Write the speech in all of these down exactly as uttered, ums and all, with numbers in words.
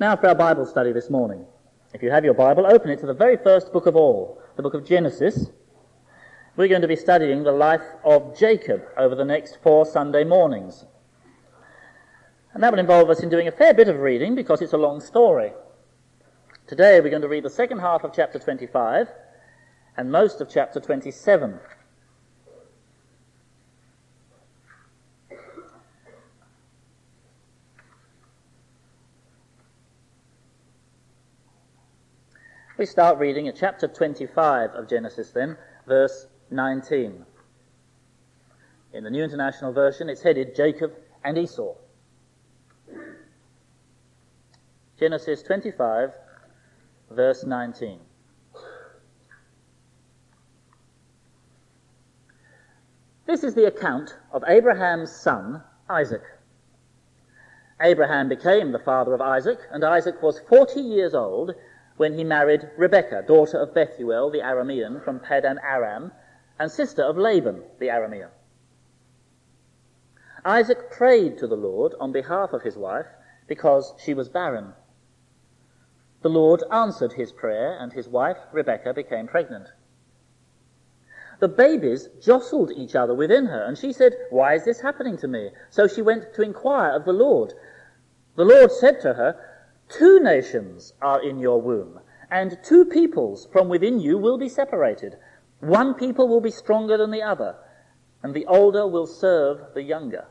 Now for our Bible study this morning. If you have your Bible, open it to the very first book of all, the book of Genesis. We're going to be studying the life of Jacob over the next four Sunday mornings. And that will involve us in doing a fair bit of reading because it's a long story. Today we're going to read the second half of chapter twenty-five and most of chapter twenty-seven. We start reading at chapter twenty-five of Genesis then, verse nineteen. In the New International Version it's headed Jacob and Esau. Genesis twenty-five, verse nineteen. This is the account of Abraham's son, Isaac. Abraham became the father of Isaac, and Isaac was forty years old when he married Rebekah, daughter of Bethuel the Aramean from Paddan Aram, and sister of Laban the Aramean. Isaac prayed to the Lord on behalf of his wife because she was barren. The Lord answered his prayer, and his wife Rebekah became pregnant. The babies jostled each other within her, and she said, "Why is this happening to me?" So she went to inquire of the Lord. The Lord said to her, "Two nations are in your womb, and two peoples from within you will be separated. One people will be stronger than the other, and the older will serve the younger."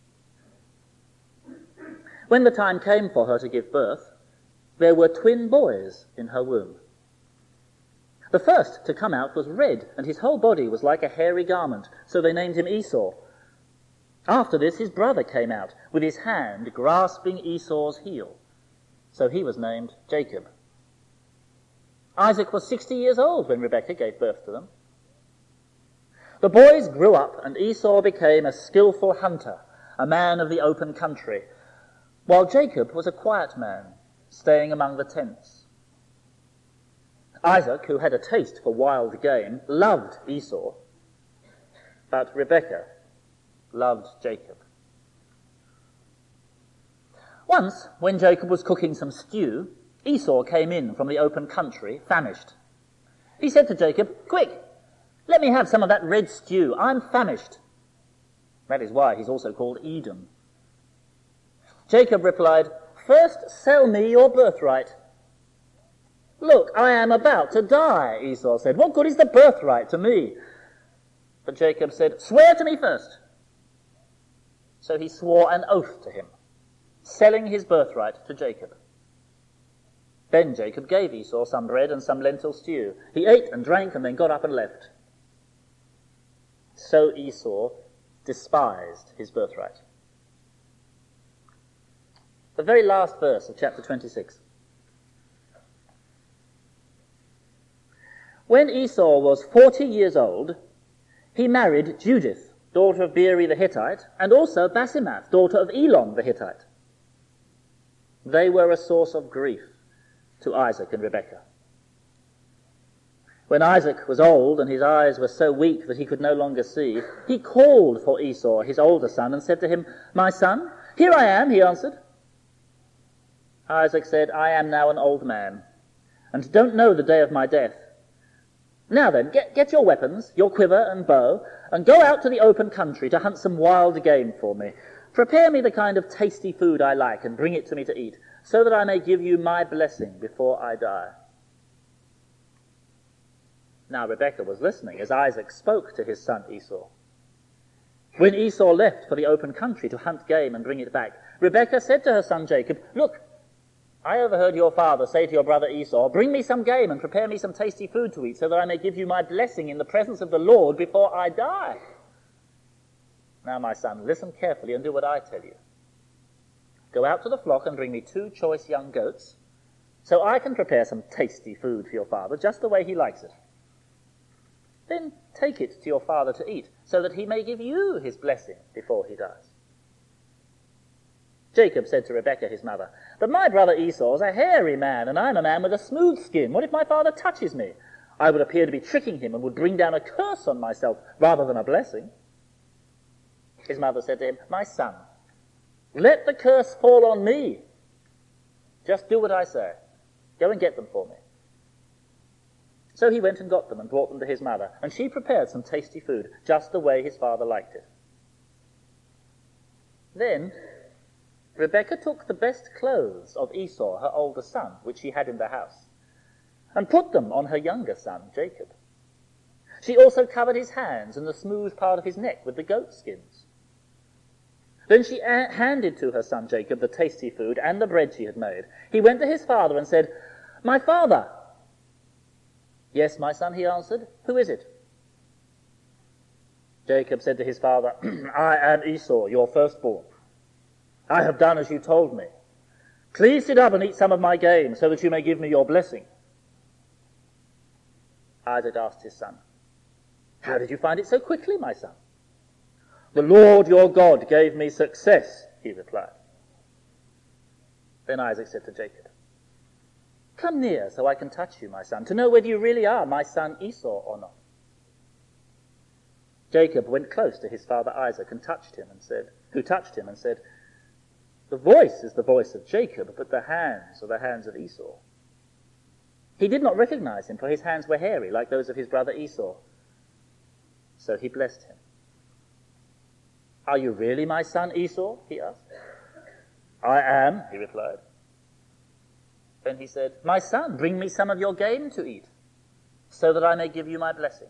When the time came for her to give birth, there were twin boys in her womb. The first to come out was red, and his whole body was like a hairy garment, so they named him Esau. After this his brother came out, with his hand grasping Esau's heel. So he was named Jacob. Isaac was sixty years old when Rebekah gave birth to them. The boys grew up, and Esau became a skillful hunter, a man of the open country, while Jacob was a quiet man, staying among the tents. Isaac, who had a taste for wild game, loved Esau, but Rebekah loved Jacob. Once, when Jacob was cooking some stew, Esau came in from the open country, famished. He said to Jacob, "Quick, let me have some of that red stew. I'm famished." That is why he's also called Edom. Jacob replied, "First sell me your birthright." "Look, I am about to die," Esau said. "What good is the birthright to me?" But Jacob said, "Swear to me first." So he swore an oath to him, selling his birthright to Jacob. Then Jacob gave Esau some bread and some lentil stew. He ate and drank and then got up and left. So Esau despised his birthright. The very last verse of chapter twenty-six. When Esau was forty years old, he married Judith, daughter of Beeri the Hittite, and also Basemath, daughter of Elon the Hittite. They were a source of grief to Isaac and Rebekah. When Isaac was old and his eyes were so weak that he could no longer see, he called for Esau, his older son, and said to him, "My son, here I am," he answered. Isaac said, "I am now an old man, and don't know the day of my death. Now then, get, get your weapons, your quiver and bow, and go out to the open country to hunt some wild game for me. Prepare me the kind of tasty food I like and bring it to me to eat, so that I may give you my blessing before I die." Now Rebekah was listening as Isaac spoke to his son Esau. When Esau left for the open country to hunt game and bring it back, Rebekah said to her son Jacob, "Look, I overheard your father say to your brother Esau, 'Bring me some game and prepare me some tasty food to eat, so that I may give you my blessing in the presence of the Lord before I die.' Now, my son, listen carefully and do what I tell you. Go out to the flock and bring me two choice young goats, so I can prepare some tasty food for your father, just the way he likes it. Then take it to your father to eat, so that he may give you his blessing before he dies." Jacob said to Rebekah, his mother, "But my brother Esau is a hairy man, and I am a man with a smooth skin. What if my father touches me? I would appear to be tricking him and would bring down a curse on myself rather than a blessing." His mother said to him, "My son, let the curse fall on me. Just do what I say. Go and get them for me. So he went and got them and brought them to his mother, and she prepared some tasty food, just the way his father liked it. Then Rebekah took the best clothes of Esau, her older son, which she had in the house, and put them on her younger son, Jacob. She also covered his hands and the smooth part of his neck with the goat skins. Then she a- handed to her son Jacob the tasty food and the bread she had made. He went to his father and said, "My father." "Yes, my son," he answered. "Who is it?" Jacob said to his father, "I am Esau, your firstborn. I have done as you told me. Please sit up and eat some of my game, so that you may give me your blessing." Isaac asked his son, "How did you find it so quickly, my son?" "The Lord your God gave me success," he replied. Then Isaac said to Jacob, "Come near so I can touch you, my son, to know whether you really are my son Esau or not." Jacob went close to his father Isaac and touched him and said, who touched him and said, "The voice is the voice of Jacob, but the hands are the hands of Esau." He did not recognize him, for his hands were hairy, like those of his brother Esau. So he blessed him. "Are you really my son Esau?" he asked. "I am," he replied. Then he said, "My son, bring me some of your game to eat, so that I may give you my blessing."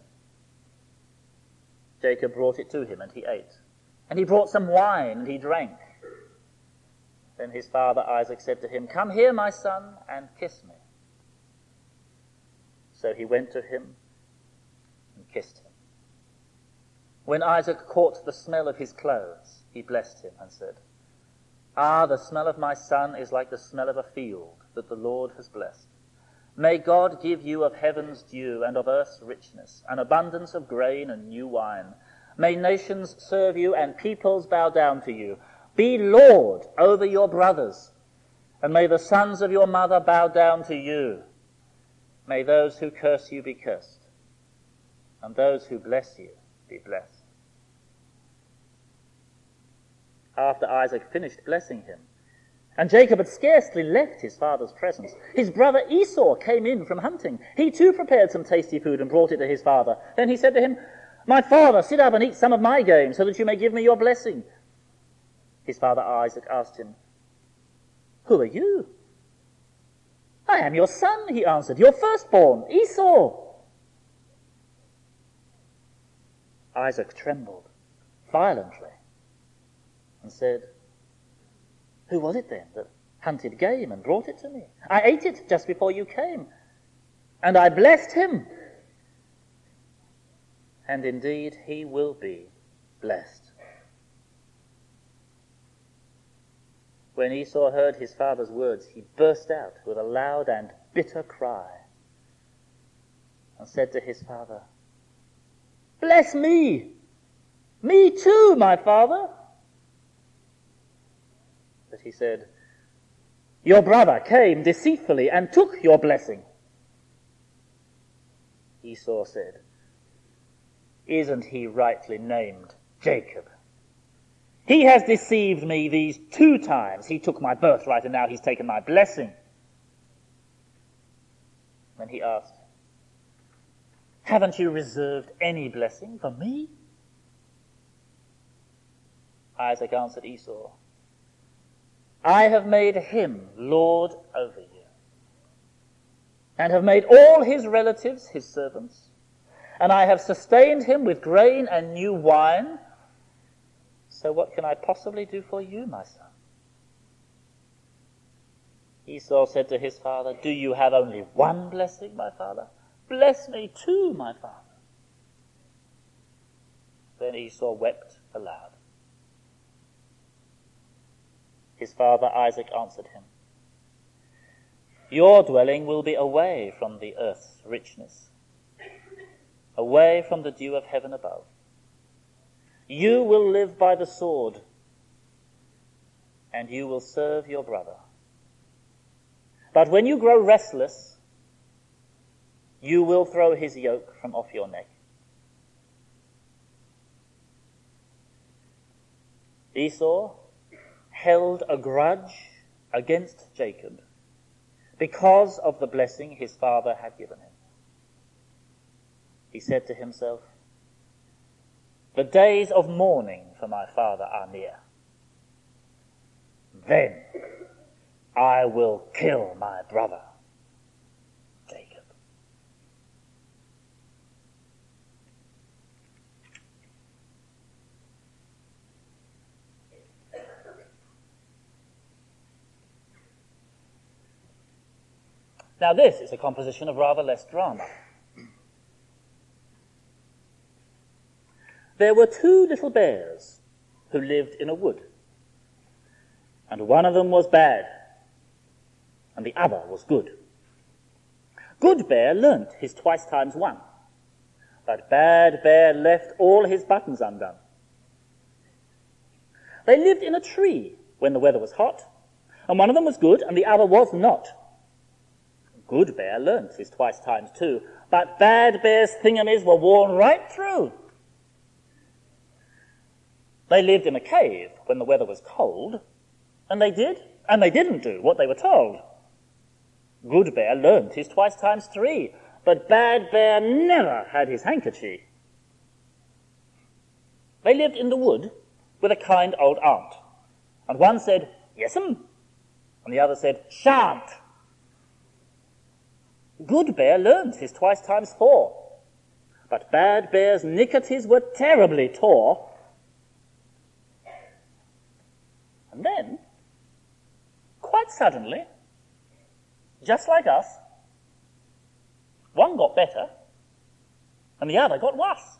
Jacob brought it to him, and he ate. And he brought some wine, and he drank. Then his father Isaac said to him, "Come here, my son, and kiss me." So he went to him and kissed him. When Isaac caught the smell of his clothes, he blessed him and said, "Ah, the smell of my son is like the smell of a field that the Lord has blessed. May God give you of heaven's dew and of earth's richness, an abundance of grain and new wine. May nations serve you and peoples bow down to you. Be Lord over your brothers, and may the sons of your mother bow down to you. May those who curse you be cursed, and those who bless you be blessed." After Isaac finished blessing him, and Jacob had scarcely left his father's presence, his brother Esau came in from hunting. He too prepared some tasty food and brought it to his father. Then he said to him, "My father, sit up and eat some of my game, so that you may give me your blessing." His father Isaac asked him, "Who are you?" "I am your son," he answered, "your firstborn, Esau." Isaac trembled violently and said, "Who was it then that hunted game and brought it to me? I ate it just before you came, and I blessed him. And indeed he will be blessed." When Esau heard his father's words, he burst out with a loud and bitter cry and said to his father, "Bless me! Me too, my father!" But he said, "Your brother came deceitfully and took your blessing." Esau said, "Isn't he rightly named Jacob? He has deceived me these two times. He took my birthright and now he's taken my blessing." Then he asked, "Haven't you reserved any blessing for me?" Isaac answered Esau, "I have made him lord over you, and have made all his relatives his servants, and I have sustained him with grain and new wine. So what can I possibly do for you, my son?" Esau said to his father, "Do you have only one blessing, my father? Bless me too, my father." Then Esau wept aloud. His father Isaac answered him, "Your dwelling will be away from the earth's richness, away from the dew of heaven above. You will live by the sword, and you will serve your brother. But when you grow restless, you will throw his yoke from off your neck." Esau held a grudge against Jacob because of the blessing his father had given him. He said to himself, "The days of mourning for my father are near. Then I will kill my brother, Jacob." Now this is a composition of rather less drama. There were two little bears who lived in a wood, and one of them was bad, and the other was good. Good Bear learnt his twice times one, but Bad Bear left all his buttons undone. They lived in a tree when the weather was hot, and one of them was good, and the other was not. Good Bear learnt his twice times two, but Bad Bear's thingamies were worn right through. They lived in a cave when the weather was cold, and they did, and they didn't do what they were told. Good Bear learnt his twice times three, but Bad Bear never had his handkerchief. They lived in the wood with a kind old aunt, and one said, "Yes'm," and the other said, "Shan't." Good Bear learnt his twice times four, but Bad Bear's nicketies were terribly tore. And then, quite suddenly, just like us, one got better and the other got worse.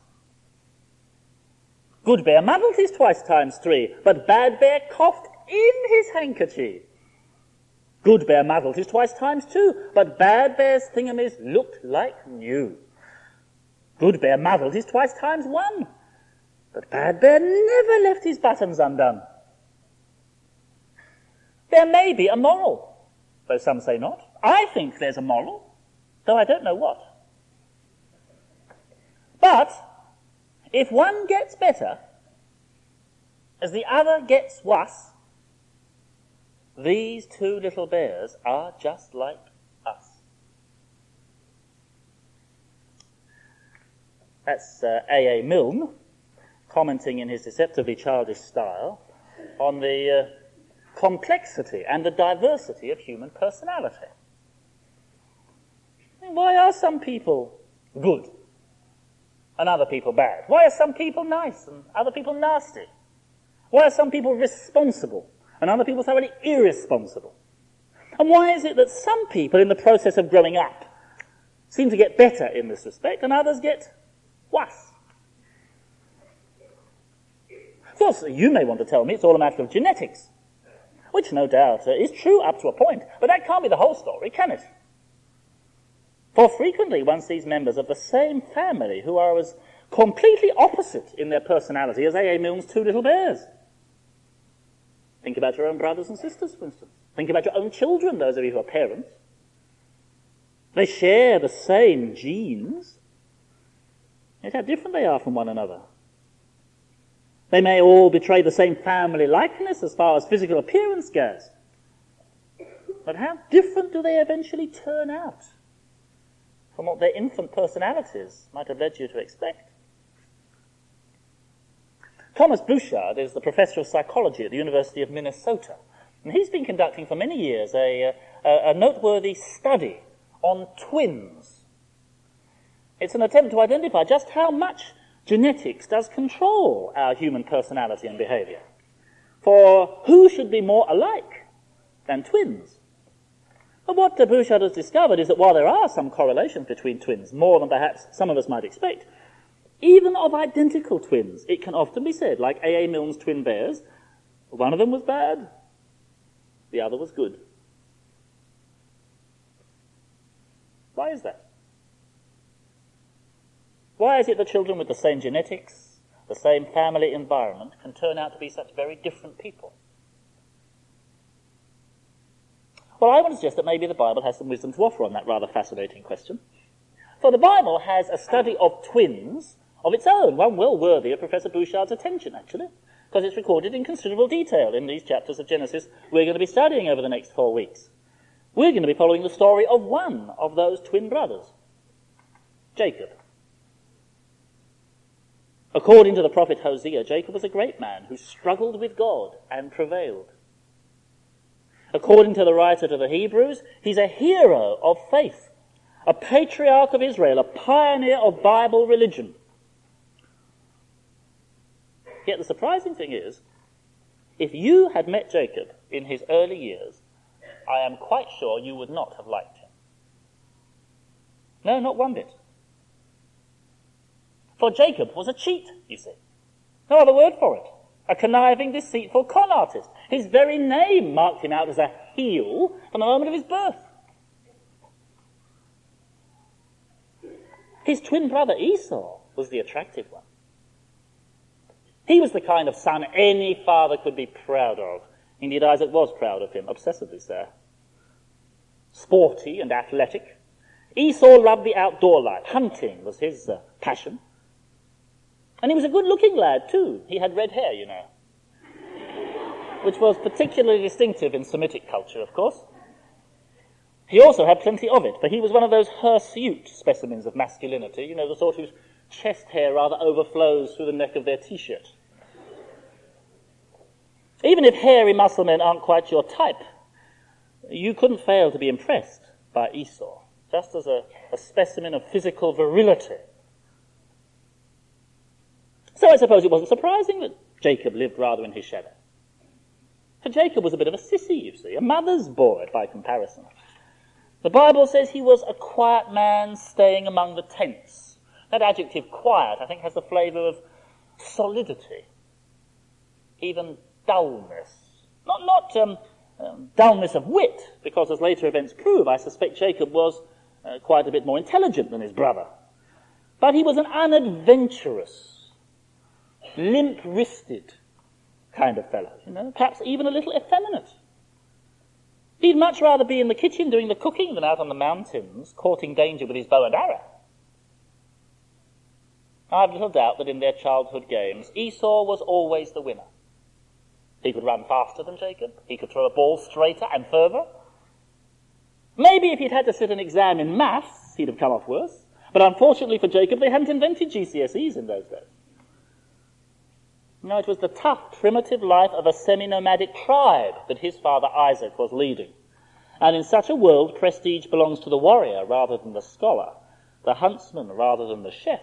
Good Bear muddled his twice times three, but Bad Bear coughed in his handkerchief. Good Bear muddled his twice times two, but Bad Bear's thingamies looked like new. Good Bear muddled his twice times one, but Bad Bear never left his buttons undone. There may be a moral, though some say not. I think there's a moral, though I don't know what. But if one gets better as the other gets worse, these two little bears are just like us. That's uh, A A Milne commenting in his deceptively childish style on the uh, complexity and the diversity of human personality. Why are some people good and other people bad? Why are some people nice and other people nasty? Why are some people responsible and other people thoroughly irresponsible? And why is it that some people in the process of growing up seem to get better in this respect and others get worse? Of course, you may want to tell me it's all a matter of genetics, which no doubt uh, is true up to a point, but that can't be the whole story, can it? For frequently one sees members of the same family who are as completely opposite in their personality as A A Milne's two little bears. Think about your own brothers and sisters, for instance. Think about your own children, those of you who are parents. They share the same genes, yet how different they are from one another. They may all betray the same family likeness as far as physical appearance goes. But how different do they eventually turn out from what their infant personalities might have led you to expect? Thomas Bouchard is the professor of psychology at the University of Minnesota, and he's been conducting for many years a, a, a noteworthy study on twins. It's an attempt to identify just how much genetics does control our human personality and behavior. For who should be more alike than twins? But what Bouchard has discovered is that while there are some correlations between twins, more than perhaps some of us might expect, even of identical twins, it can often be said, like A A Milne's twin bears, one of them was bad, the other was good. Why is that? Why is it that children with the same genetics, the same family environment, can turn out to be such very different people? Well, I want to suggest that maybe the Bible has some wisdom to offer on that rather fascinating question. For the Bible has a study of twins of its own, one well worthy of Professor Bouchard's attention, actually, because it's recorded in considerable detail in these chapters of Genesis we're going to be studying over the next four weeks. We're going to be following the story of one of those twin brothers, Jacob. According to the prophet Hosea, Jacob was a great man who struggled with God and prevailed. According to the writer to the Hebrews, he's a hero of faith, a patriarch of Israel, a pioneer of Bible religion. Yet the surprising thing is, if you had met Jacob in his early years, I am quite sure you would not have liked him. No, not one bit. For Jacob was a cheat, you see. No other word for it. A conniving, deceitful con artist. His very name marked him out as a heel from the moment of his birth. His twin brother Esau was the attractive one. He was the kind of son any father could be proud of. Indeed, Isaac was proud of him, obsessively so. Sporty and athletic. Esau loved the outdoor life. Hunting was his uh, passion. And he was a good-looking lad, too. He had red hair, you know. Which was particularly distinctive in Semitic culture, of course. He also had plenty of it, for he was one of those hirsute specimens of masculinity, you know, the sort whose chest hair rather overflows through the neck of their t-shirt. Even if hairy muscle men aren't quite your type, you couldn't fail to be impressed by Esau, just as a, a specimen of physical virility. So I suppose it wasn't surprising that Jacob lived rather in his shadow. For Jacob was a bit of a sissy, you see, a mother's boy by comparison. The Bible says he was a quiet man staying among the tents. That adjective, quiet, I think has the flavour of solidity, even dullness. Not, not um, um, dullness of wit, because as later events prove, I suspect Jacob was uh, quite a bit more intelligent than his brother. But he was an unadventurous, limp-wristed kind of fellow, you know, perhaps even a little effeminate. He'd much rather be in the kitchen doing the cooking than out on the mountains, courting danger with his bow and arrow. I've little doubt that in their childhood games, Esau was always the winner. He could run faster than Jacob. He could throw a ball straighter and further. Maybe if he'd had to sit an exam in maths, he'd have come off worse. But unfortunately for Jacob, they hadn't invented G C S Es in those days. No, it was the tough, primitive life of a semi-nomadic tribe that his father Isaac was leading. And in such a world, prestige belongs to the warrior rather than the scholar, the huntsman rather than the chef.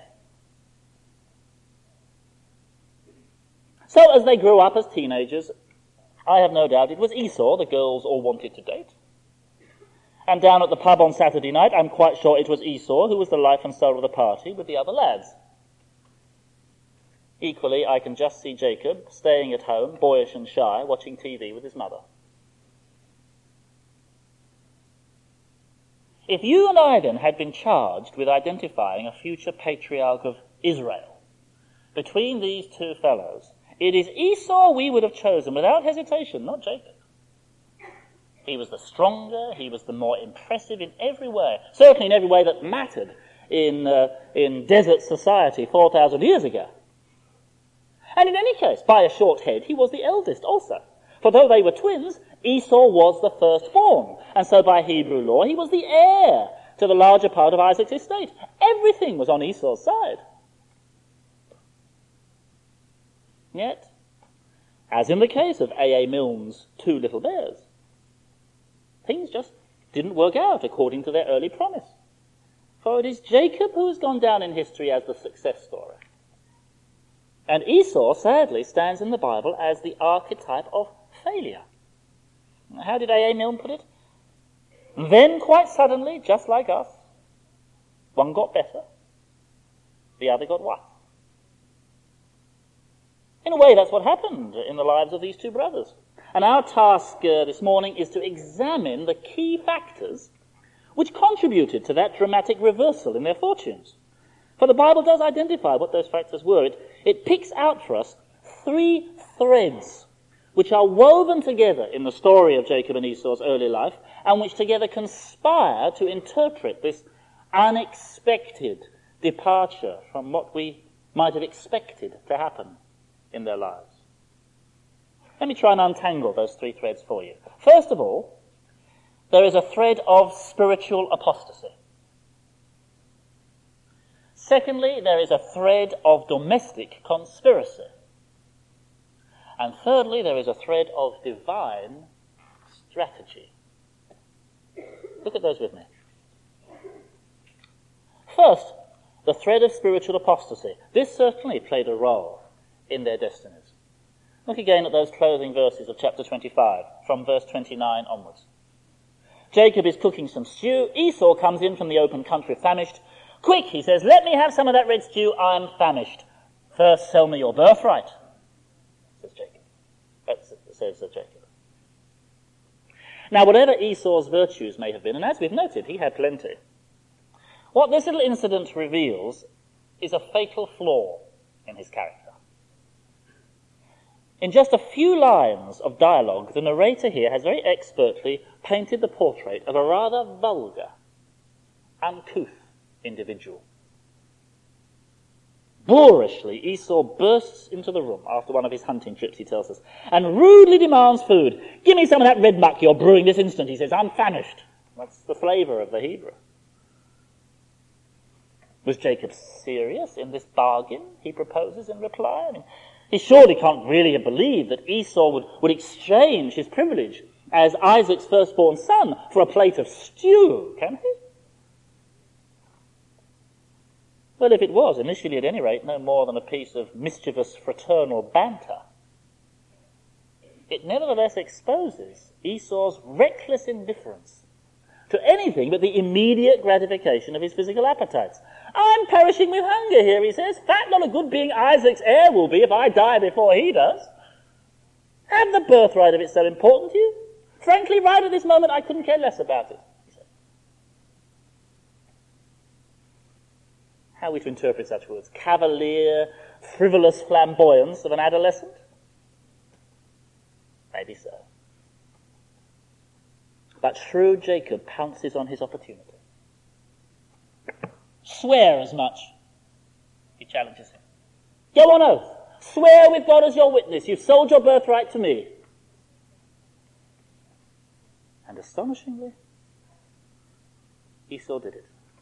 So as they grew up as teenagers, I have no doubt it was Esau the girls all wanted to date. And down at the pub on Saturday night, I'm quite sure it was Esau who was the life and soul of the party with the other lads. Equally, I can just see Jacob staying at home, boyish and shy, watching T V with his mother. If you and I then had been charged with identifying a future patriarch of Israel, between these two fellows, it is Esau we would have chosen without hesitation, not Jacob. He was the stronger, he was the more impressive in every way, certainly in every way that mattered in, uh, in desert society four thousand years ago. And in any case, by a short head, he was the eldest also. For though they were twins, Esau was the firstborn, and so by Hebrew law, he was the heir to the larger part of Isaac's estate. Everything was on Esau's side. Yet, as in the case of A A Milne's Two Little Bears, things just didn't work out according to their early promise. For it is Jacob who has gone down in history as the success story. And Esau, sadly, stands in the Bible as the archetype of failure. How did A A Milne put it? Then, quite suddenly, just like us, one got better, the other got worse. In a way, that's what happened in the lives of these two brothers. And our task uh, this morning is to examine the key factors which contributed to that dramatic reversal in their fortunes. For the Bible does identify what those factors were. It, it picks out for us three threads which are woven together in the story of Jacob and Esau's early life, and which together conspire to interpret this unexpected departure from what we might have expected to happen in their lives. Let me try and untangle those three threads for you. First of all, there is a thread of spiritual apostasy. Secondly, there is a thread of domestic conspiracy. And thirdly, there is a thread of divine strategy. Look at those with me. First, the thread of spiritual apostasy. This certainly played a role in their destinies. Look again at those closing verses of chapter twenty-five, from verse twenty-nine onwards. Jacob is cooking some stew. Esau comes in from the open country famished. Quick, he says, let me have some of that red stew. I'm famished. First, sell me your birthright, says Jacob. That says uh, Jacob. Now, whatever Esau's virtues may have been, and as we've noted, he had plenty, what this little incident reveals is a fatal flaw in his character. In just a few lines of dialogue, the narrator here has very expertly painted the portrait of a rather vulgar, uncouth individual. Boorishly, Esau bursts into the room after one of his hunting trips, he tells us, and rudely demands food. Give me some of that red muck you're brewing this instant, he says. I'm famished. That's the flavour of the Hebrew. Was Jacob serious in this bargain he proposes in reply? I mean, he surely can't really have believed that Esau would, would exchange his privilege as Isaac's firstborn son for a plate of stew, can he? Well, if it was, initially at any rate, no more than a piece of mischievous fraternal banter, it nevertheless exposes Esau's reckless indifference to anything but the immediate gratification of his physical appetites. I'm perishing with hunger here, he says. Fat not a good being Isaac's heir will be if I die before he does. Have the birthright of it so important to you? Frankly, right at this moment, I couldn't care less about it. How are we to interpret such words? Cavalier, frivolous flamboyance of an adolescent? Maybe so. But shrewd Jacob pounces on his opportunity. Swear as much, he challenges him. Go on oath. Swear with God as your witness. You've sold your birthright to me. And astonishingly, Esau did it.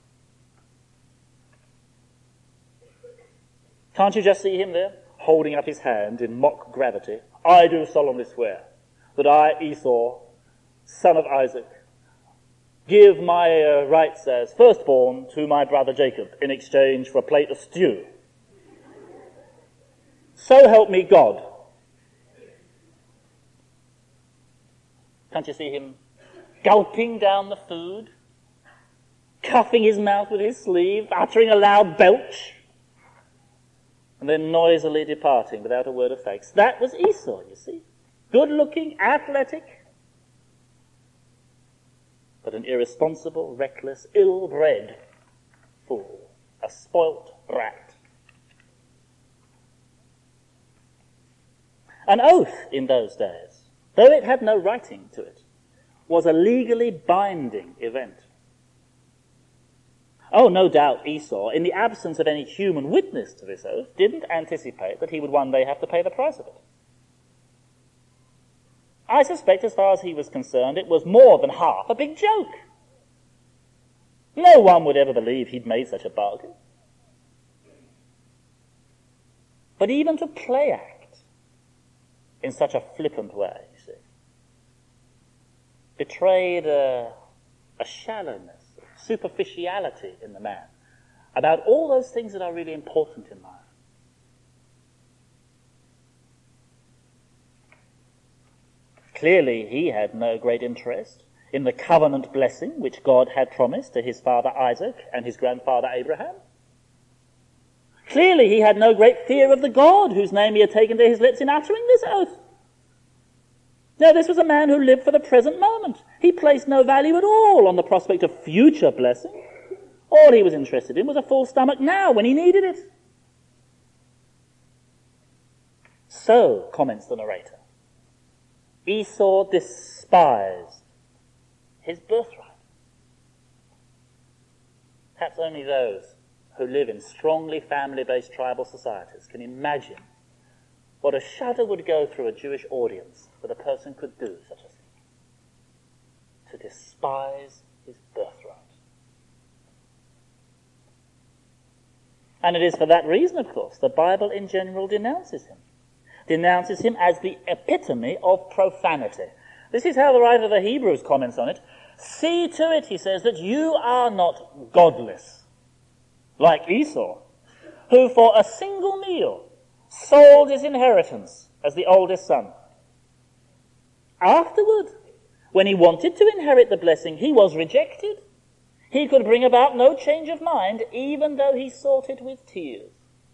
Can't you just see him there, holding up his hand in mock gravity? I do solemnly swear that I, Esau, son of Isaac, give my uh, rights as firstborn to my brother Jacob in exchange for a plate of stew. So help me God. Can't you see him gulping down the food, cuffing his mouth with his sleeve, uttering a loud belch, and then noisily departing without a word of thanks? That was Esau, you see. Good-looking, athletic, but an irresponsible, reckless, ill-bred fool, a spoilt brat. An oath in those days, though it had no writing to it, was a legally binding event. Oh, no doubt Esau, in the absence of any human witness to this oath, didn't anticipate that he would one day have to pay the price of it. I suspect, as far as he was concerned, it was more than half a big joke. No one would ever believe he'd made such a bargain. But even to play act in such a flippant way, you see, betrayed a, a shallowness, superficiality in the man about all those things that are really important in life. Clearly, he had no great interest in the covenant blessing which God had promised to his father Isaac and his grandfather Abraham. Clearly, he had no great fear of the God whose name he had taken to his lips in uttering this oath. No, this was a man who lived for the present moment. He placed no value at all on the prospect of future blessing. All he was interested in was a full stomach now, when he needed it. So, comments the narrator, Esau despised his birthright. Perhaps only those who live in strongly family-based tribal societies can imagine what a shudder would go through a Jewish audience that a person could do such a thing. to despise his birthright. And it is for that reason, of course, the Bible in general denounces him. Denounces him as the epitome of profanity. This is how the writer of the Hebrews comments on it. See to it, he says, that you are not godless, like Esau, who for a single meal sold his inheritance as the oldest son. Afterward, when he wanted to inherit the blessing, he was rejected. He could bring about no change of mind, even though he sought it with tears.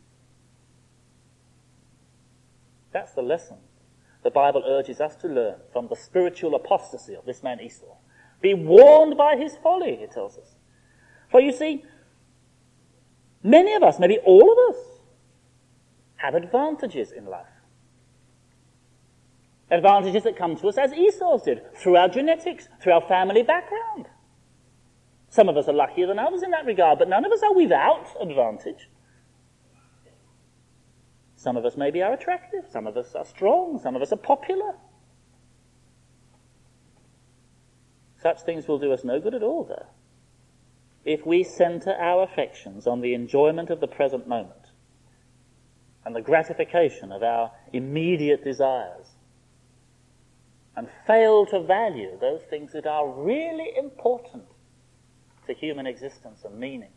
That's the lesson the Bible urges us to learn from the spiritual apostasy of this man Esau. Be warned by his folly, it tells us. For you see, many of us, maybe all of us, have advantages in life. Advantages that come to us as Esau's did, through our genetics, through our family background. Some of us are luckier than others in that regard, but none of us are without advantage. Some of us maybe are attractive, some of us are strong, some of us are popular. Such things will do us no good at all, though, if we center our affections on the enjoyment of the present moment and the gratification of our immediate desires, and fail to value those things that are really important to human existence and meaning.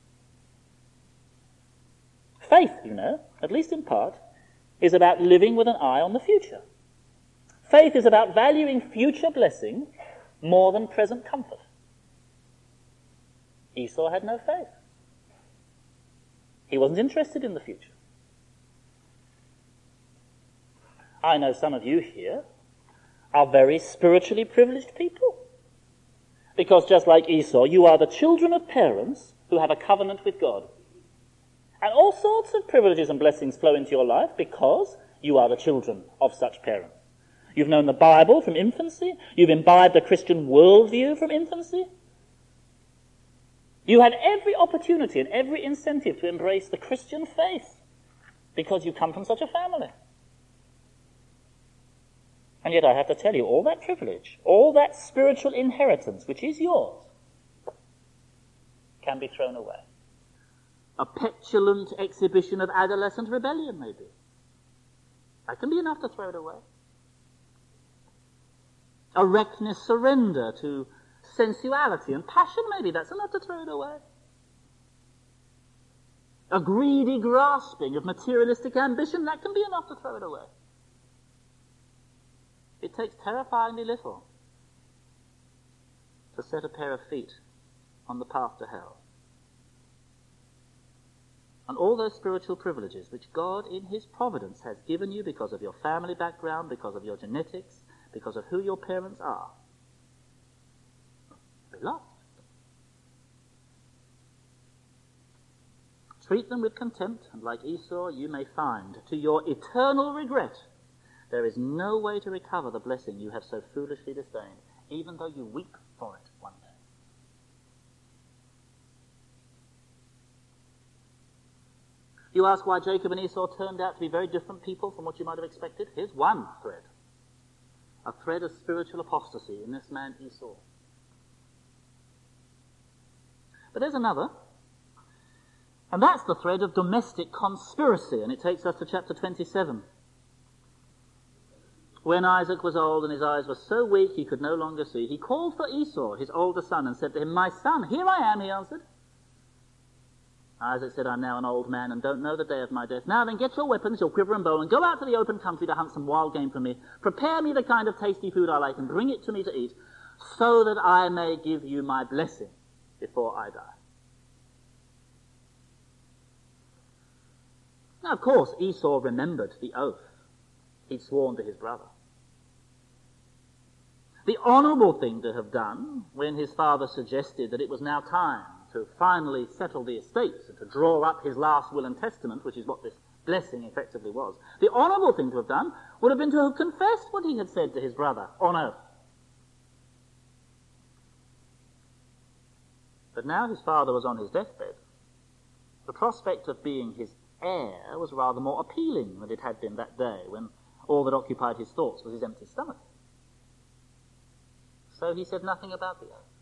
Faith, you know, at least in part, is about living with an eye on the future. Faith is about valuing future blessing more than present comfort. Esau had no faith. He wasn't interested in the future. I know some of you here are very spiritually privileged people. Because just like Esau, you are the children of parents who have a covenant with God. And all sorts of privileges and blessings flow into your life because you are the children of such parents. You've known the Bible from infancy. You've imbibed a Christian worldview from infancy. You had every opportunity and every incentive to embrace the Christian faith because you come from such a family. And yet I have to tell you, all that privilege, all that spiritual inheritance which is yours, can be thrown away. A petulant exhibition of adolescent rebellion, maybe. That can be enough to throw it away. A reckless surrender to sensuality and passion, maybe. That's enough to throw it away. A greedy grasping of materialistic ambition, that can be enough to throw it away. It takes terrifyingly little to set a pair of feet on the path to hell. And all those spiritual privileges which God in his providence has given you because of your family background, because of your genetics, because of who your parents are, be lost. Treat them with contempt, and like Esau, you may find, to your eternal regret, there is no way to recover the blessing you have so foolishly disdained, even though you weep for it one day. You ask why Jacob and Esau turned out to be very different people from what you might have expected? Here's one thread. A thread of spiritual apostasy in this man Esau. But there's another. And that's the thread of domestic conspiracy. And it takes us to chapter twenty-seven. When Isaac was old and his eyes were so weak he could no longer see, he called for Esau, his older son, and said to him, "My son, here I am," he answered. Isaac said, "I'm now an old man and don't know the day of my death. Now then, get your weapons, your quiver and bow, and go out to the open country to hunt some wild game for me. Prepare me the kind of tasty food I like and bring it to me to eat, so that I may give you my blessing before I die." Now, of course, Esau remembered the oath he'd sworn to his brother. The honourable thing to have done when his father suggested that it was now time to finally settle the estates and to draw up his last will and testament, which is what this blessing effectively was, the honourable thing to have done would have been to have confessed what he had said to his brother on oath. But now his father was on his deathbed. The prospect of being his heir was rather more appealing than it had been that day when all that occupied his thoughts was his empty stomach. So he said nothing about the oath,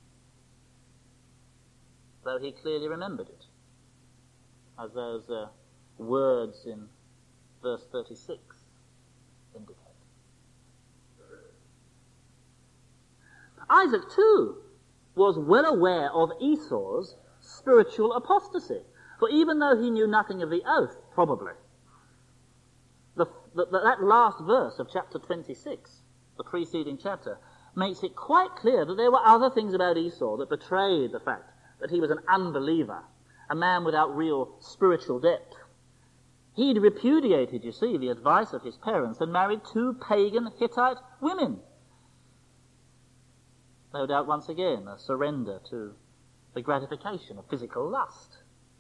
though he clearly remembered it, as those uh, words in verse thirty-six indicate. Isaac, too, was well aware of Esau's spiritual apostasy. For even though he knew nothing of the oath, probably, the, the, that last verse of chapter twenty-six, the preceding chapter, makes it quite clear that there were other things about Esau that betrayed the fact that he was an unbeliever, a man without real spiritual depth. He'd repudiated, you see, the advice of his parents and married two pagan Hittite women. No doubt, once again, a surrender to the gratification of physical lust.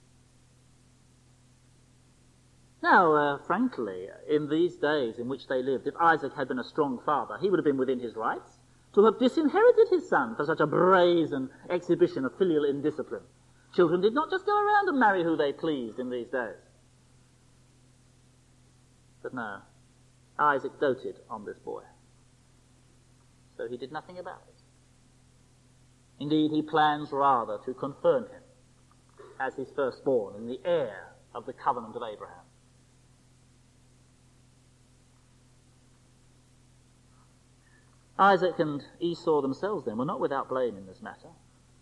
Now, uh, frankly, in these days in which they lived, if Isaac had been a strong father, he would have been within his rights to have disinherited his son for such a brazen exhibition of filial indiscipline. Children did not just go around and marry who they pleased in these days. But no, Isaac doted on this boy, so he did nothing about it. Indeed, he plans rather to confirm him as his firstborn and the heir of the covenant of Abraham. Isaac and Esau themselves, then, were not without blame in this matter.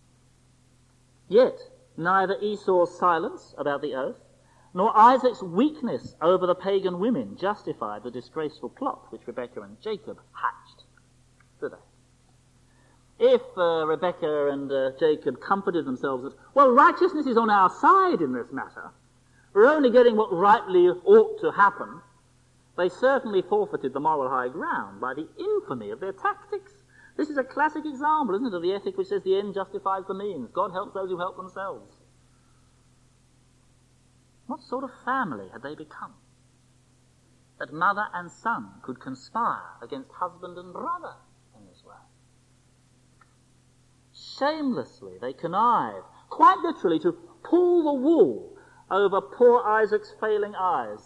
Yet, neither Esau's silence about the oath, nor Isaac's weakness over the pagan women justified the disgraceful plot which Rebekah and Jacob hatched, do they? If uh, Rebekah and uh, Jacob comforted themselves that, well, righteousness is on our side in this matter, we're only getting what rightly ought to happen, they certainly forfeited the moral high ground by the infamy of their tactics. This is a classic example, isn't it, of the ethic which says the end justifies the means. God helps those who help themselves. What sort of family had they become, that mother and son could conspire against husband and brother in this way? Shamelessly they connive, quite literally, to pull the wool over poor Isaac's failing eyes.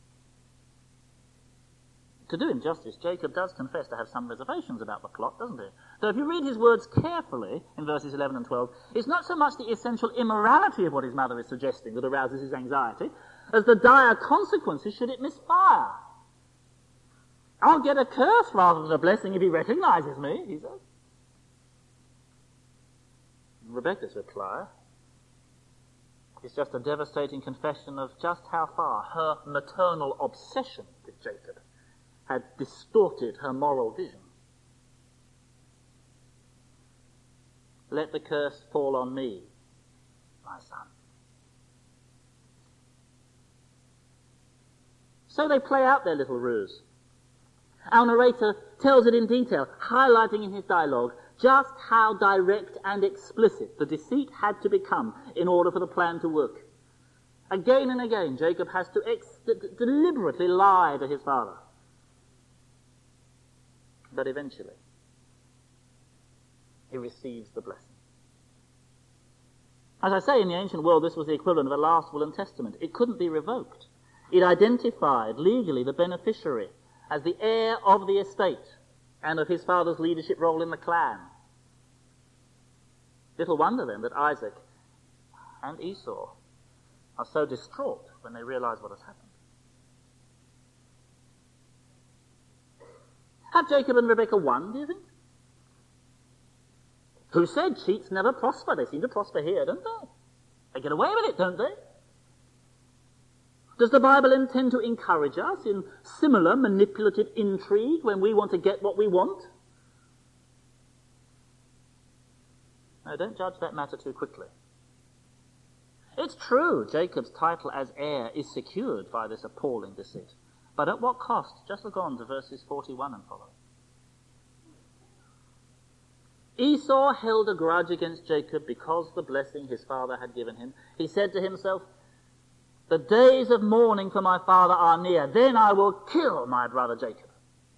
To do him justice, Jacob does confess to have some reservations about the plot, doesn't he? Though if you read his words carefully in verses eleven and twelve, it's not so much the essential immorality of what his mother is suggesting that arouses his anxiety, as the dire consequences should it misfire. I'll get a curse rather than a blessing if he recognizes me, he says. Rebekah's reply is just a devastating confession of just how far her maternal obsession with Jacob had distorted her moral vision. Let the curse fall on me, my son. So they play out their little ruse. Our narrator tells it in detail, highlighting in his dialogue just how direct and explicit the deceit had to become in order for the plan to work. Again and again, Jacob has to ex- d- deliberately lie to his father. But eventually, he receives the blessing. As I say, in the ancient world, this was the equivalent of a last will and testament. It couldn't be revoked. It identified legally the beneficiary as the heir of the estate and of his father's leadership role in the clan. Little wonder, then, that Isaac and Esau are so distraught when they realize what has happened. Have Jacob and Rebekah won, do you think? Who said cheats never prosper? They seem to prosper here, don't they? They get away with it, don't they? Does the Bible intend to encourage us in similar manipulative intrigue when we want to get what we want? No, don't judge that matter too quickly. It's true, Jacob's title as heir is secured by this appalling deceit. But at what cost? Just look on to verses forty-one and following. Esau held a grudge against Jacob because the blessing his father had given him. He said to himself, the days of mourning for my father are near. Then I will kill my brother Jacob.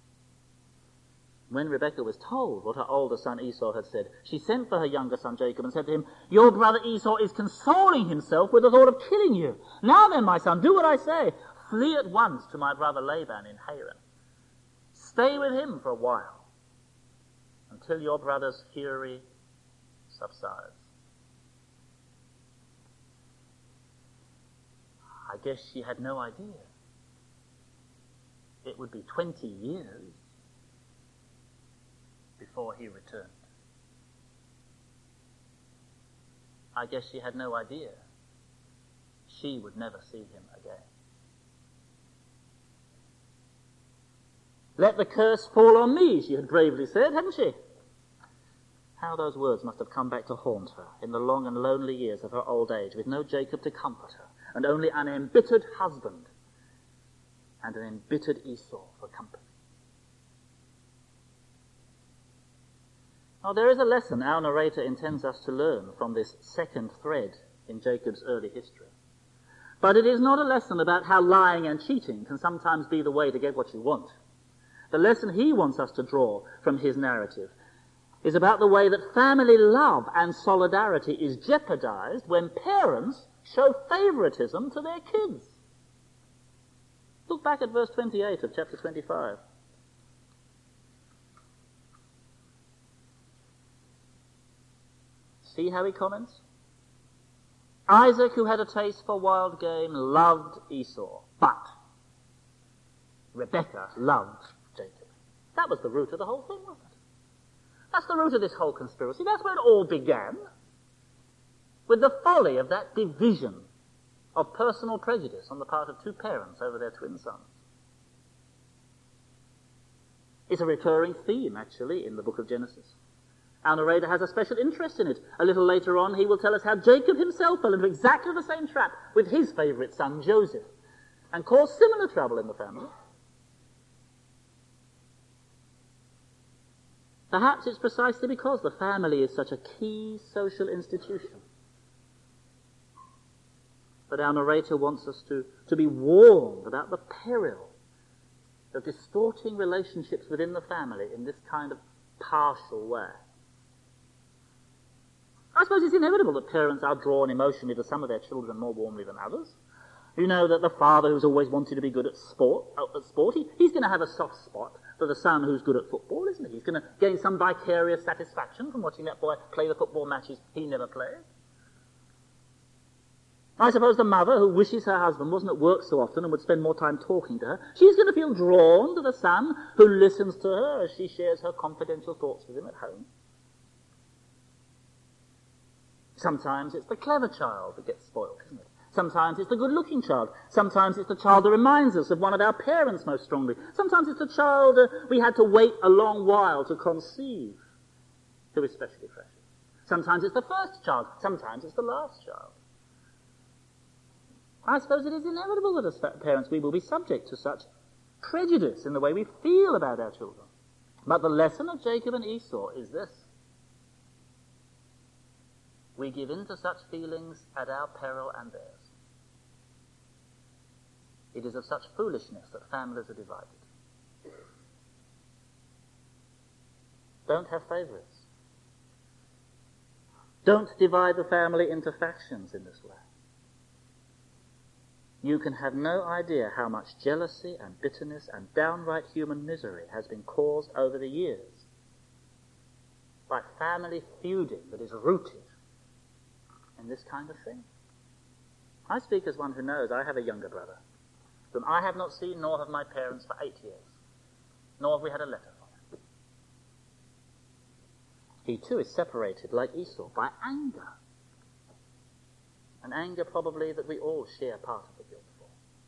When Rebekah was told what her older son Esau had said, she sent for her younger son Jacob and said to him, your brother Esau is consoling himself with the thought of killing you. Now then, my son, do what I say. Flee at once to my brother Laban in Haran. Stay with him for a while. until your brother's fury subsides. I guess she had no idea. It would be twenty years before he returned. I guess she had no idea she would never see him again. Let the curse fall on me, she had bravely said, hadn't she? How those words must have come back to haunt her in the long and lonely years of her old age, with no Jacob to comfort her, and only an embittered husband and an embittered Esau for company. Now, there is a lesson our narrator intends us to learn from this second thread in Jacob's early history. But it is not a lesson about how lying and cheating can sometimes be the way to get what you want. The lesson he wants us to draw from his narrative is about the way that family love and solidarity is jeopardized when parents show favoritism to their kids. Look back at verse twenty-eight of chapter twenty-five. See how he comments? Isaac, who had a taste for wild game, loved Esau, but Rebekah loved Jacob. That was the root of the whole thing, wasn't it? That's the root of this whole conspiracy. That's where it all began, with the folly of that division of personal prejudice on the part of two parents over their twin sons. It's a recurring theme, actually, in the book of Genesis. Our narrator has a special interest in it. A little later on, he will tell us how Jacob himself fell into exactly the same trap with his favourite son, Joseph, and caused similar trouble in the family. Perhaps it's precisely because the family is such a key social institution that our narrator wants us to, to be warned about the peril of distorting relationships within the family in this kind of partial way. I suppose it's inevitable that parents are drawn emotionally to some of their children more warmly than others. You know that the father who's always wanted to be good at sport, at sport he, he's going to have a soft spot for the son who's good at football, isn't he? He's going to gain some vicarious satisfaction from watching that boy play the football matches he never played. I suppose the mother who wishes her husband wasn't at work so often and would spend more time talking to her, she's going to feel drawn to the son who listens to her as she shares her confidential thoughts with him at home. Sometimes it's the clever child that gets spoiled, isn't it? Sometimes it's the good-looking child. Sometimes it's the child that reminds us of one of our parents most strongly. Sometimes it's the child uh, we had to wait a long while to conceive, who is especially precious. Sometimes it's the first child. Sometimes it's the last child. I suppose it is inevitable that as parents we will be subject to such prejudice in the way we feel about our children. But the lesson of Jacob and Esau is this. We give in to such feelings at our peril and theirs. It is of such foolishness that families are divided. Don't have favourites. Don't divide the family into factions in this way. You can have no idea how much jealousy and bitterness and downright human misery has been caused over the years by family feuding that is rooted in this kind of thing. I speak as one who knows I have a younger brother whom I have not seen nor have my parents for eight years, nor have we had a letter from him. He too is separated like Esau by anger, an anger probably that we all share part of the guilt for.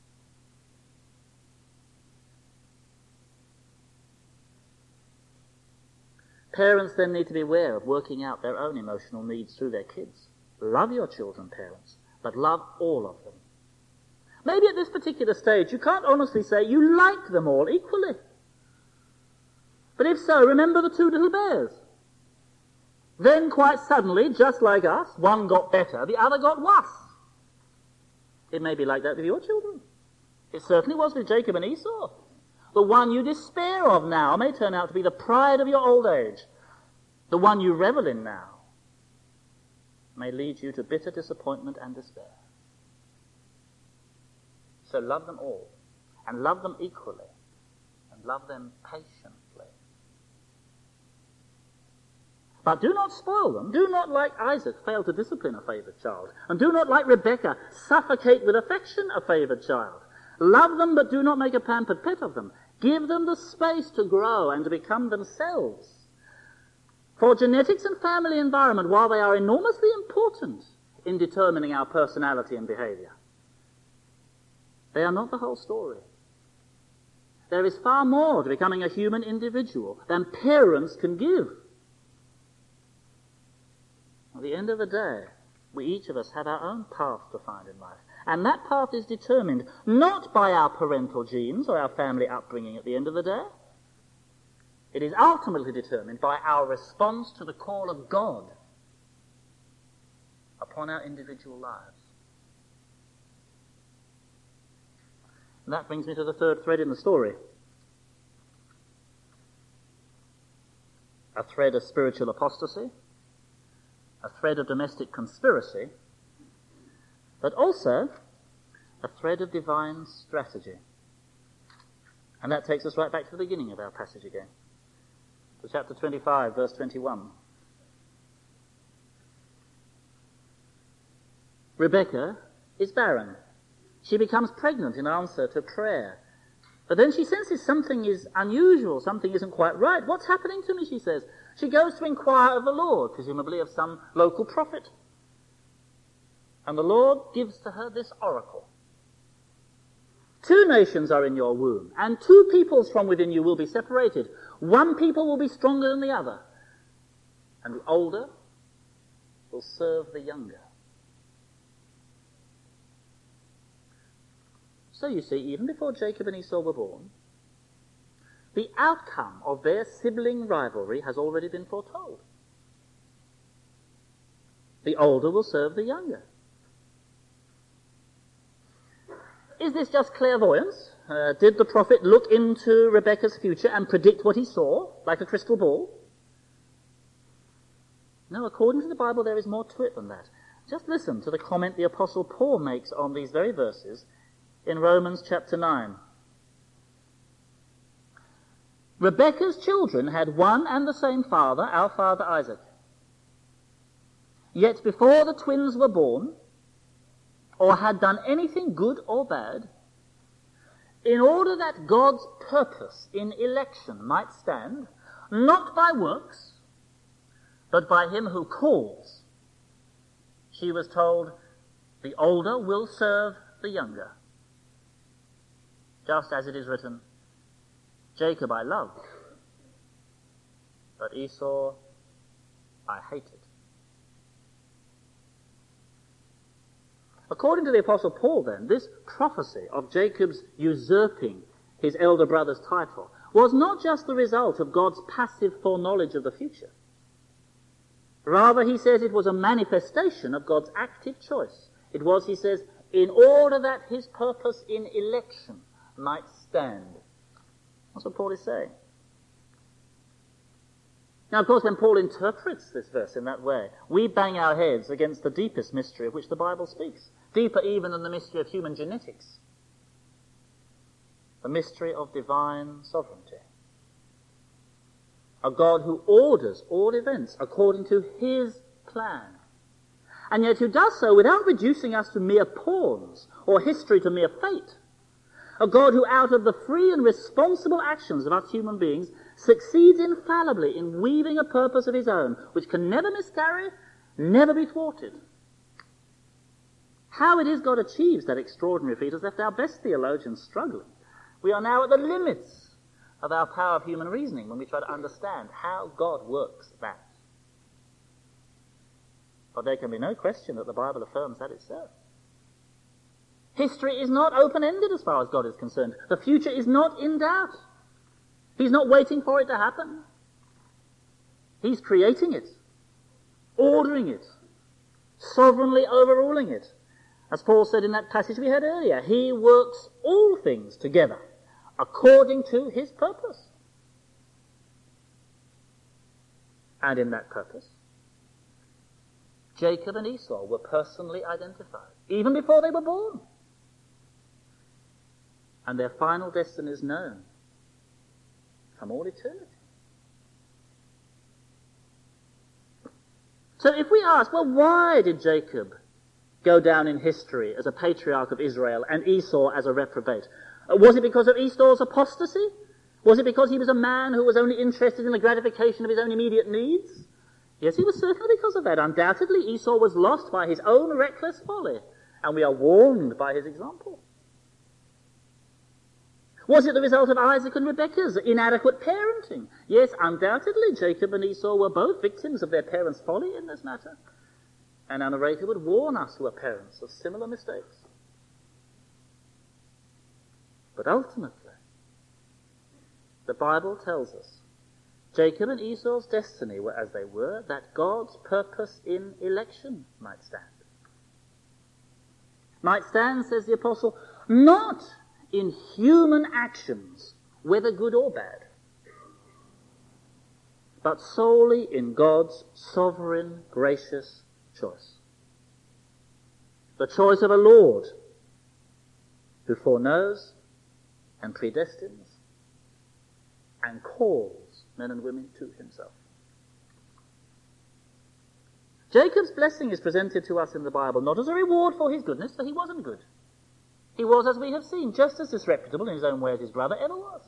Parents then need to be aware of working out their own emotional needs through their kids. Love your children, parents, but love all of them. Maybe at this particular stage you can't honestly say you like them all equally. But if so, remember the two little bears. Then quite suddenly, just like us, one got better, the other got worse. It may be like that with your children. It certainly was with Jacob and Esau. The one you despair of now may turn out to be the pride of your old age. The one you revel in now may lead you to bitter disappointment and despair. So love them all, and love them equally, and love them patiently. But do not spoil them. Do not, like Isaac, fail to discipline a favored child. And do not, like Rebekah, suffocate with affection a favored child. Love them, but do not make a pampered pet of them. Give them the space to grow and to become themselves. For genetics and family environment, while they are enormously important in determining our personality and behavior, they are not the whole story. There is far more to becoming a human individual than parents can give. At the end of the day, we each of us have our own path to find in life. And that path is determined not by our parental genes or our family upbringing at the end of the day. It is ultimately determined by our response to the call of God upon our individual lives. And that brings me to the third thread in the story. A thread of spiritual apostasy, a thread of domestic conspiracy, but also a thread of divine strategy. And that takes us right back to the beginning of our passage again, to chapter twenty-five, verse twenty-one. Rebekah is barren. She becomes pregnant in answer to prayer. But then she senses something is unusual, something isn't quite right. What's happening to me, she says. She goes to inquire of the Lord, presumably of some local prophet. And the Lord gives to her this oracle. Two nations are in your womb, and two peoples from within you will be separated. One people will be stronger than the other, and the older will serve the younger. So you see, even before Jacob and Esau were born, the outcome of their sibling rivalry has already been foretold. The older will serve the younger. Is this just clairvoyance? Uh, did the prophet look into Rebekah's future and predict what he saw, like a crystal ball? No, according to the Bible, there is more to it than that. Just listen to the comment the Apostle Paul makes on these very verses in Romans chapter nine. Rebekah's children had one and the same father, our father Isaac. Yet before the twins were born, or had done anything good or bad, in order that God's purpose in election might stand, not by works, but by him who calls, she was told, the older will serve the younger. Just as it is written, Jacob I loved, but Esau I hated. According to the Apostle Paul, then, this prophecy of Jacob's usurping his elder brother's title was not just the result of God's passive foreknowledge of the future. Rather, he says it was a manifestation of God's active choice. It was, he says, in order that his purpose in election might stand. That's what Paul is saying. Now, of course, when Paul interprets this verse in that way, we bang our heads against the deepest mystery of which the Bible speaks, deeper even than the mystery of human genetics, the mystery of divine sovereignty. A God who orders all events according to his plan, and yet who does so without reducing us to mere pawns or history to mere fate. A God who, out of the free and responsible actions of us human beings, succeeds infallibly in weaving a purpose of his own, which can never miscarry, never be thwarted. How it is God achieves that extraordinary feat has left our best theologians struggling. We are now at the limits of our power of human reasoning when we try to understand how God works that. But there can be no question that the Bible affirms that itself. History is not open-ended as far as God is concerned. The future is not in doubt. He's not waiting for it to happen. He's creating it, ordering it, sovereignly overruling it. As Paul said in that passage we had earlier, he works all things together according to his purpose. And in that purpose, Jacob and Esau were personally identified, even before they were born. And their final destiny is known from all eternity. So if we ask, well, why did Jacob go down in history as a patriarch of Israel and Esau as a reprobate? Uh, was it because of Esau's apostasy? Was it because he was a man who was only interested in the gratification of his own immediate needs? Yes, it was certainly because of that. Undoubtedly, Esau was lost by his own reckless folly, and we are warned by his example. Was it the result of Isaac and Rebekah's inadequate parenting? Yes, undoubtedly, Jacob and Esau were both victims of their parents' folly in this matter. And our narrator would warn us who are parents of similar mistakes. But ultimately, the Bible tells us Jacob and Esau's destiny were as they were, that God's purpose in election might stand. Might stand, says the apostle, not in human actions, whether good or bad, but solely in God's sovereign, gracious choice. The choice of a Lord who foreknows and predestines and calls men and women to himself. Jacob's blessing is presented to us in the Bible not as a reward for his goodness, for he wasn't good. He was, as we have seen, just as disreputable in his own way as his brother ever was.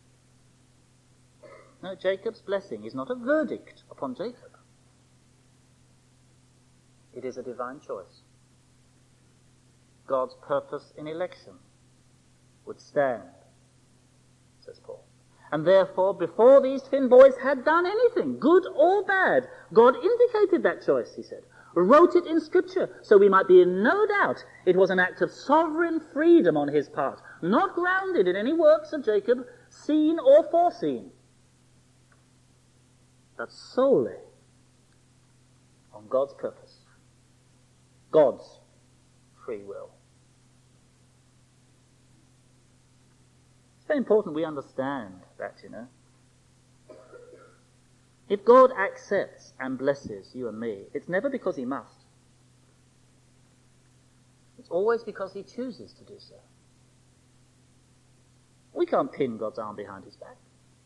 No, Jacob's blessing is not a verdict upon Jacob. It is a divine choice. God's purpose in election would stand, says Paul. And therefore, before these twin boys had done anything, good or bad, God indicated that choice, he said, wrote it in Scripture, so we might be in no doubt it was an act of sovereign freedom on his part, not grounded in any works of Jacob, seen or foreseen, but solely on God's purpose, God's free will. It's very important we understand that, you know. If God accepts and blesses you and me, it's never because he must. It's always because he chooses to do so. We can't pin God's arm behind his back.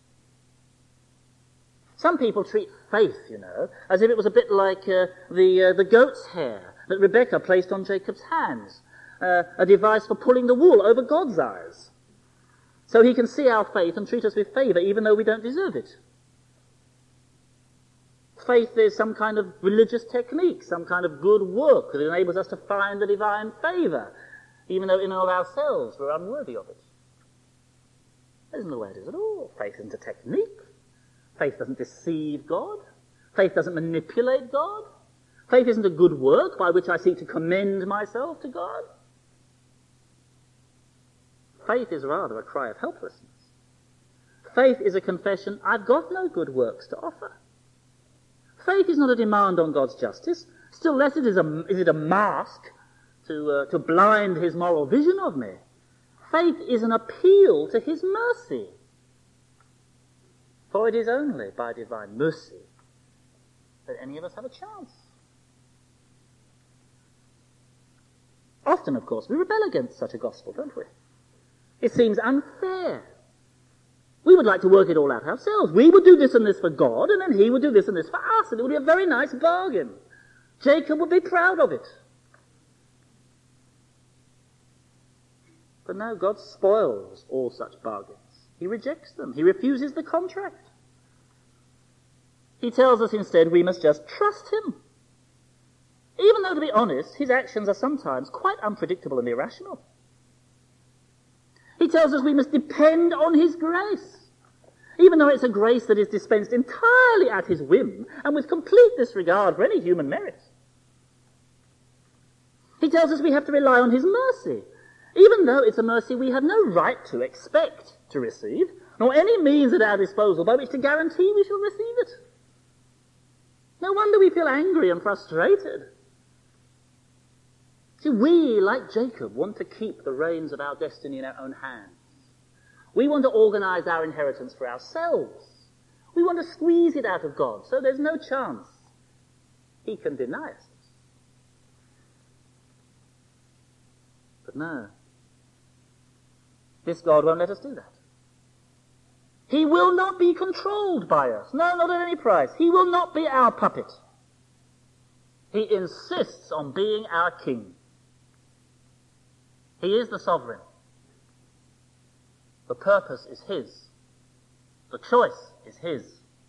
Some people treat faith, you know, as if it was a bit like uh, the uh, the goat's hair that Rebekah placed on Jacob's hands, uh, a device for pulling the wool over God's eyes, so he can see our faith and treat us with favour even though we don't deserve it. Faith is some kind of religious technique, some kind of good work that enables us to find the divine favour, even though in and of ourselves we're unworthy of it. That isn't the way it is at all. Faith isn't a technique. Faith doesn't deceive God. Faith doesn't manipulate God. Faith isn't a good work by which I seek to commend myself to God. Faith is rather a cry of helplessness. Faith is a confession, I've got no good works to offer. Faith is not a demand on God's justice. Still less it is, a, is it a mask to, uh, to blind his moral vision of me. Faith is an appeal to his mercy. For it is only by divine mercy that any of us have a chance. Often, of course, we rebel against such a gospel, don't we? It seems unfair. We would like to work it all out ourselves. We would do this and this for God, and then he would do this and this for us, and it would be a very nice bargain. Jacob would be proud of it. But no, God spoils all such bargains. He rejects them. He refuses the contract. He tells us instead we must just trust him. Even though, to be honest, his actions are sometimes quite unpredictable and irrational. He tells us we must depend on his grace, even though it's a grace that is dispensed entirely at his whim and with complete disregard for any human merit. He tells us we have to rely on his mercy, even though it's a mercy we have no right to expect to receive, nor any means at our disposal by which to guarantee we shall receive it. No wonder we feel angry and frustrated. See, we, like Jacob, want to keep the reins of our destiny in our own hands. We want to organize our inheritance for ourselves. We want to squeeze it out of God, so there's no chance he can deny us. But no, this God won't let us do that. He will not be controlled by us. No, not at any price. He will not be our puppet. He insists on being our king. He is the sovereign. The purpose is his. The choice is his.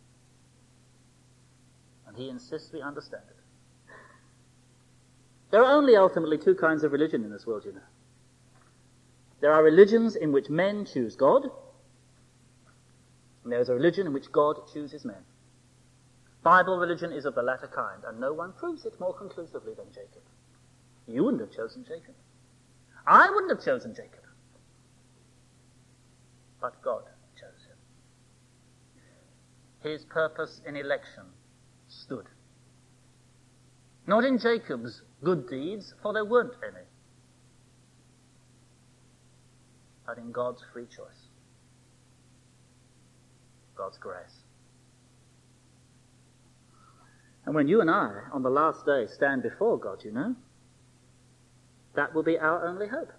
And he insists we understand it. There are only ultimately two kinds of religion in this world, you know. There are religions in which men choose God, and there is a religion in which God chooses men. Bible religion is of the latter kind, and no one proves it more conclusively than Jacob. You wouldn't have chosen Jacob. I wouldn't have chosen Jacob. But God chose him. His purpose in election stood. Not in Jacob's good deeds, for there weren't any, but in God's free choice, God's grace. And when you and I, on the last day, stand before God, you know, that will be our only hope.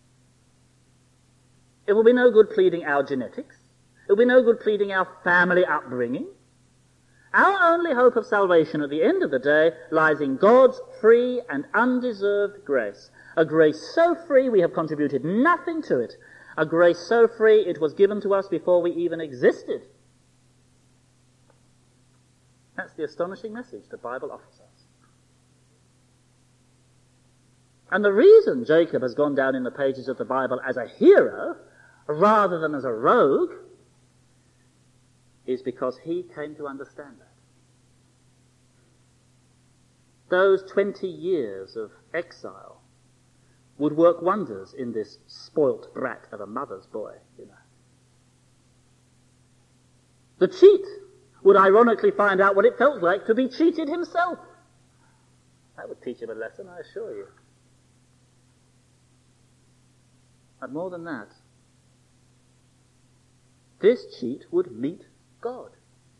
It will be no good pleading our genetics. It will be no good pleading our family upbringing. Our only hope of salvation at the end of the day lies in God's free and undeserved grace. A grace so free we have contributed nothing to it. A grace so free it was given to us before we even existed. That's the astonishing message the Bible offers us. And the reason Jacob has gone down in the pages of the Bible as a hero rather than as a rogue is because he came to understand that. Those twenty years of exile would work wonders in this spoilt brat of a mother's boy, you know. The cheat would ironically find out what it felt like to be cheated himself. That would teach him a lesson, I assure you. And more than that, this cheat would meet God.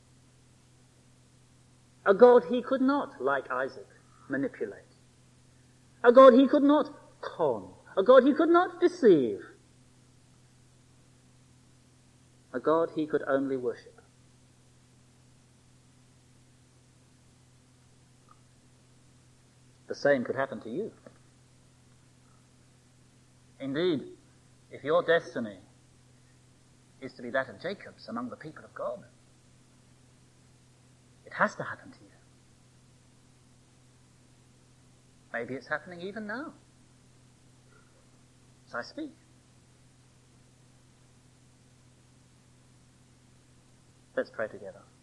A God he could not, like Isaac, manipulate. A God he could not con. A God he could not deceive. A God he could only worship. The same could happen to you. Indeed, if your destiny is to be that of Jacob's among the people of God, it has to happen to you. Maybe it's happening even now, as I speak. Let's pray together.